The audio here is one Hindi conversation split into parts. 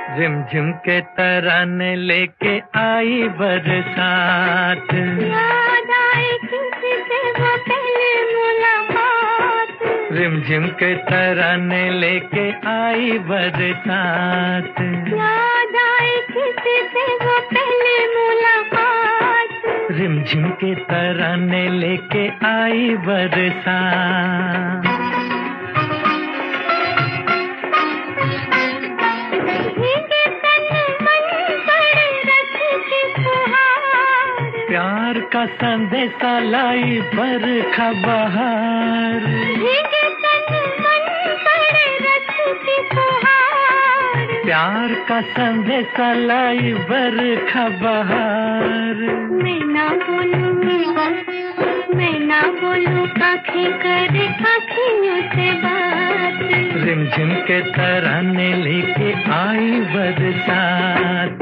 रिमझिम के तराने लेके आई बरसात, याद आए किसी से वो पहले मुलाकात। रिमझिम के तराने लेके आई बरसात, याद आए किसी से वो पहले मुलाकात। रिमझिम के तराने लेके आई बरसात। प्यार का संदेशा लाई बरखा बहार, प्यार का संदेशा लाई बरखा बहार। मैं ना बोलूं आँखें करे आँखियों से बात। रिमझिम के तराने लेके आई बरसात,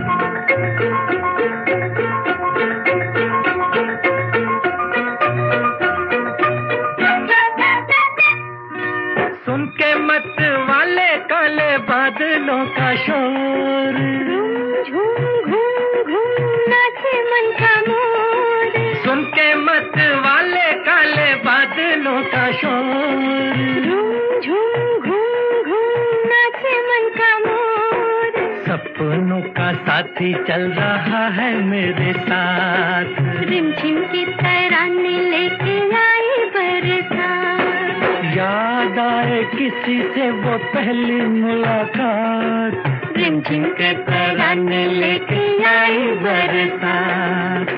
सुन के मत वाले काले बादलों का शोर, झूम घूम घूम नाचे मन का मोर। सुन के मत वाले काले बादलों का शोर, झूम घूम घूम नाचे मन का मोर। सपनों का साथी चल रहा है मेरे साथ, रिमझिम की तराने लेके आई बरसात। याद आए किसी से वो पहली मुलाकात, रिमझिम के तराने लेके आई बरसात।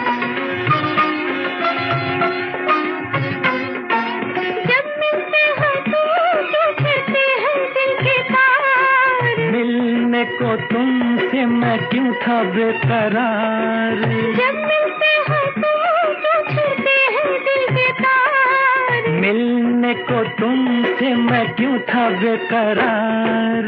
जब मिलते हैं तो छूटते हैं दिल के तार। मिलने को तुमसे मैं क्यों था बेकरार, जब मिलते हैं तो छूटते हैं दिल के तार। मिलने को तुमसे मैं क्यों था बेकरार।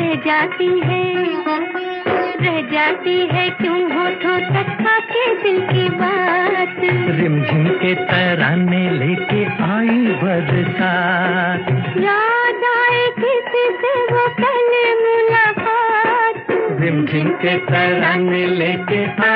रह जाती है क्यों होठों तक आके दिल की बात। रिमझिम के तराने लेके आई बरसात, याद आए किसी से वो पहले मुलाकात। रिमझिम के तराने लेके